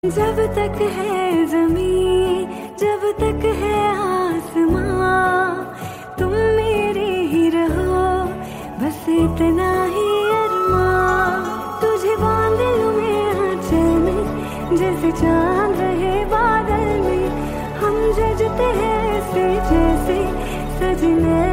जब तक है ज़मीं, जब तक है आसमां, तुम मेरे ही रहो, बस इतना ही अरमां। तुझे बांध लूं मैं आंचल में, जैसे चांद रहे बादल में। हम सजते हैं ऐसे जैसे सजने